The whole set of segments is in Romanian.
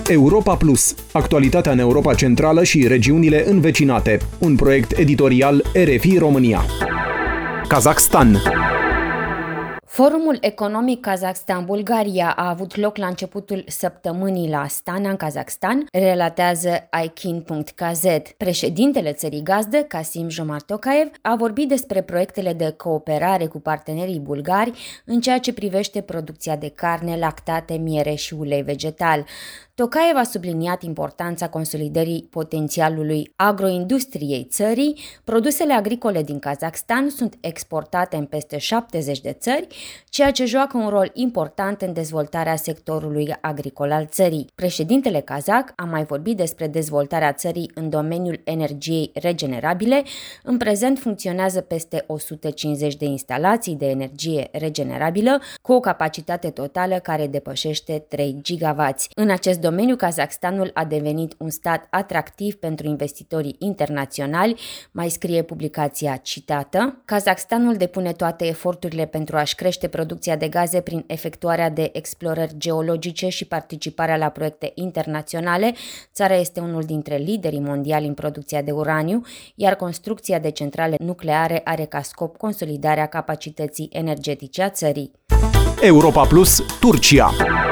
Europa Plus, actualitatea în Europa Centrală și regiunile învecinate. Un proiect editorial RFI România. Kazakhstan. Forumul economic Kazakhstan-Bulgaria a avut loc la începutul săptămânii la Astana, în Kazakhstan, relatează aikin.kz. Președintele țării gazdă, Kassym-Jomart Tokayev, a vorbit despre proiectele de cooperare cu partenerii bulgari în ceea ce privește producția de carne, lactate, miere și ulei vegetal. Tokayev a subliniat importanța consolidării potențialului agroindustriei țării. Produsele agricole din Kazakhstan sunt exportate în peste 70 de țări, ceea ce joacă un rol important în dezvoltarea sectorului agricol al țării. Președintele kazakh a mai vorbit despre dezvoltarea țării în domeniul energiei regenerabile. În prezent funcționează peste 150 de instalații de energie regenerabilă cu o capacitate totală care depășește 3 gigawatts. În acest domeniu, Kazakhstanul a devenit un stat atractiv pentru investitorii internaționali, mai scrie publicația citată. Kazakhstanul depune toate eforturile pentru a-și crește producția de gaze prin efectuarea de explorări geologice și participarea la proiecte internaționale. Țara este unul dintre liderii mondiali în producția de uraniu, iar construcția de centrale nucleare are ca scop consolidarea capacității energetice a țării. Europa Plus, Turcia.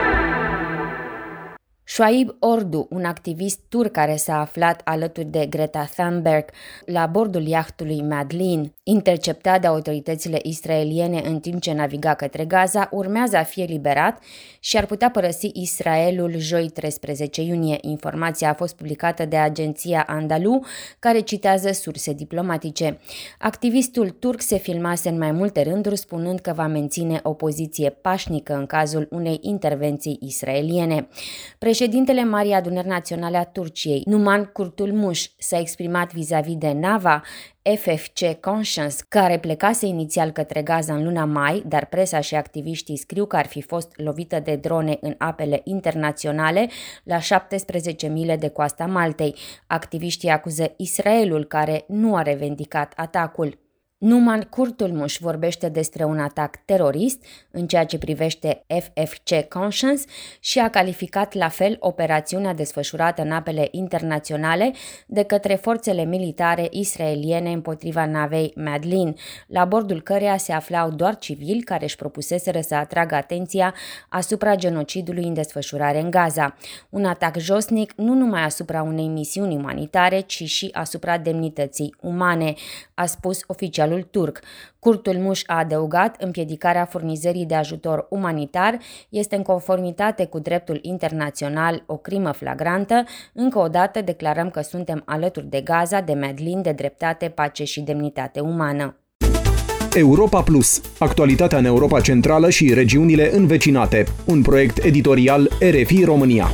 Shoaib Ordu, un activist turc care s-a aflat alături de Greta Thunberg la bordul iahtului Madlin, interceptat de autoritățile israeliene în timp ce naviga către Gaza, urmează a fi eliberat și ar putea părăsi Israelul joi 13 iunie. Informația a fost publicată de agenția Andalu, care citează surse diplomatice. Activistul turc se filmase în mai multe rânduri spunând că va menține o poziție pașnică în cazul unei intervenții israeliene. Președintele Marii Adunări Naționale a Turciei, Numan Kurtulmuş, s-a exprimat vis-a-vis de nava FFC Conscience, care plecase inițial către Gaza în luna mai, dar presa și activiștii scriu că ar fi fost lovită de drone în apele internaționale la 17 mile de coasta Maltei. Activiștii acuză Israelul, care nu a revendicat atacul. Numan Kurtulmuş vorbește despre un atac terorist în ceea ce privește FFC Conscience și a calificat la fel operațiunea desfășurată în apele internaționale de către forțele militare israeliene împotriva navei Madlin, la bordul căreia se aflau doar civili care își propuseseră să atragă atenția asupra genocidului în desfășurare în Gaza. Un atac josnic nu numai asupra unei misiuni umanitare, ci și asupra demnității umane, a spus oficialul turc. Kurtulmuş a adăugat, împiedicarea furnizării de ajutor umanitar este în conformitate cu dreptul internațional o crimă flagrantă. Încă o dată declarăm că suntem alături de Gaza, de Madlin, de dreptate, pace și demnitate umană. Europa Plus, actualitatea în Europa Centrală și regiunile învecinate. Un proiect editorial RFI România.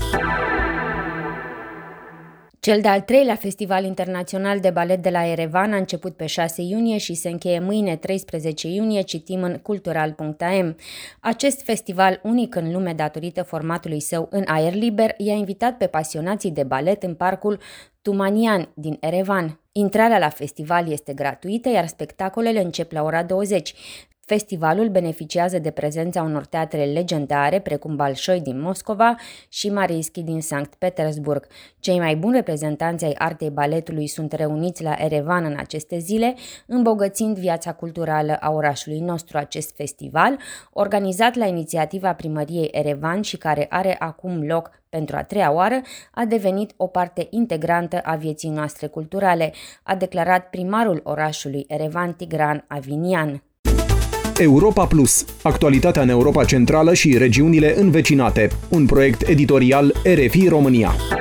Cel de-al treilea Festival Internațional de Balet de la Erevan a început pe 6 iunie și se încheie mâine 13 iunie, citim în cultural.am. Acest festival, unic în lume datorită formatului său în aer liber, i-a invitat pe pasionații de balet în parcul Tumanian din Erevan. Intrarea la festival este gratuită, iar spectacolele încep la ora 20. Festivalul beneficiază de prezența unor teatre legendare, precum Bolshoi din Moscova și Mariinsky din Sankt Petersburg. Cei mai buni reprezentanți ai artei baletului sunt reuniți la Erevan în aceste zile, îmbogățind viața culturală a orașului nostru. Acest festival, organizat la inițiativa primăriei Erevan și care are acum loc pentru a treia oară, a devenit o parte integrantă a vieții noastre culturale, a declarat primarul orașului Erevan, Tigran Avinian. Europa Plus, actualitatea în Europa Centrală și regiunile învecinate. Un proiect editorial RFI România.